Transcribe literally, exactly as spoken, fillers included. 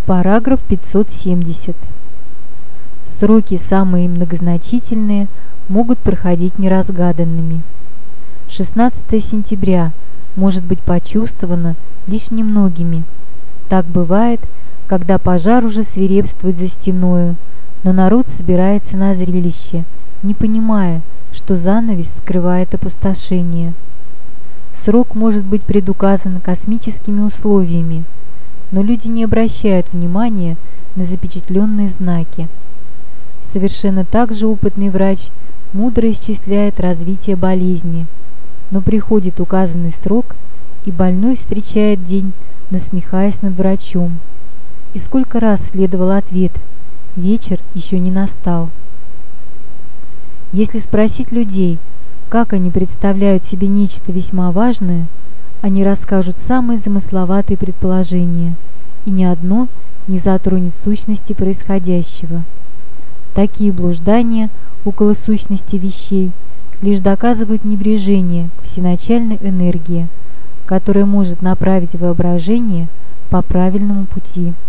Параграф пятьсот семьдесят. Сроки самые многозначительные могут проходить неразгаданными. шестнадцатое сентября может быть почувствовано лишь немногими. Так бывает, когда пожар уже свирепствует за стеною, но народ собирается на зрелище, не понимая, что занавес скрывает опустошение. Срок может быть предуказан космическими условиями, но люди не обращают внимания на запечатленные знаки. Совершенно так же опытный врач мудро исчисляет развитие болезни, но приходит указанный срок, и больной встречает день, насмехаясь над врачом. И сколько раз следовал ответ: вечер еще не настал. Если спросить людей, как они представляют себе нечто весьма важное, они расскажут самые замысловатые предположения, и ни одно не затронет сущности происходящего. Такие блуждания около сущности вещей лишь доказывают небрежение к всеначальной энергии, которая может направить воображение по правильному пути.